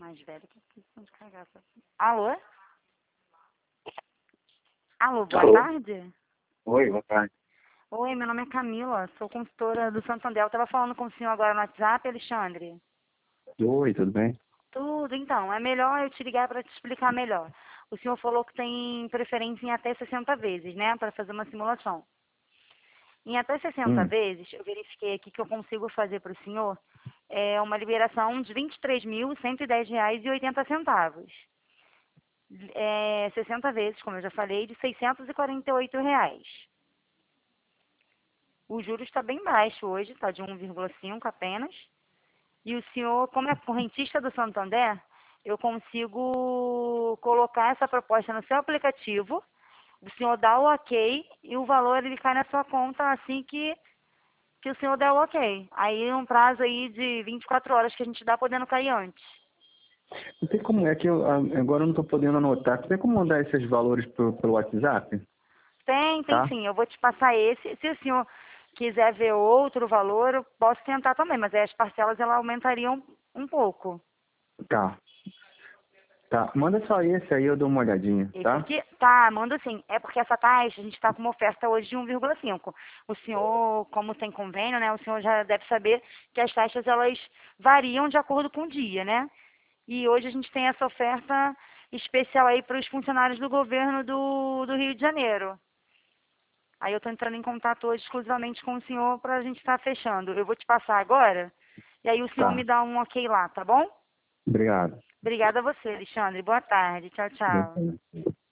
Mais velho que questão de cagaça. Alô? Alô, boa Alô? tarde. Oi, boa tarde. Oi, meu nome é Camila, sou consultora do Santander. Eu estava falando com o senhor agora no WhatsApp, Alexandre. Oi, tudo bem? Tudo, então, é melhor eu te ligar para te explicar melhor. O senhor falou que tem preferência em até 60 vezes, né, para fazer uma simulação. Em até 60 Hum, vezes, eu verifiquei aqui que eu consigo fazer para o senhor uma liberação de R$ 23.110,80. 60 vezes, como eu já falei, de R$ 648. O juro está bem baixo hoje, está de 1,5 apenas. E o senhor, como é correntista do Santander, eu consigo colocar essa proposta no seu aplicativo, o senhor dá o ok e o valor ele cai na sua conta assim que o senhor der o ok. Aí um prazo aí de 24 horas que a gente dá podendo cair antes. não tem como, é que agora eu não estou podendo anotar. Você tem como mandar esses valores pelo WhatsApp? Tem Tá? sim, eu vou te passar esse. Se o senhor quiser ver outro valor, eu posso tentar também, mas aí as parcelas elas aumentariam um pouco. Tá. Tá. Manda só esse aí, eu dou uma olhadinha, Esse tá? aqui, tá, manda sim. É porque essa taxa, a gente está com uma oferta hoje de 1,5. O senhor, como tem convênio, né, o senhor já deve saber que as taxas, elas variam de acordo com o dia, né? E hoje a gente tem essa oferta especial aí para os funcionários do governo do Rio de Janeiro. Aí eu estou entrando em contato hoje exclusivamente com o senhor para a gente estar fechando. Eu vou te passar agora, e aí o senhor me Tá. dá um ok lá, tá bom? Obrigado. Obrigada a você, Alexandre. Boa tarde. Tchau, tchau.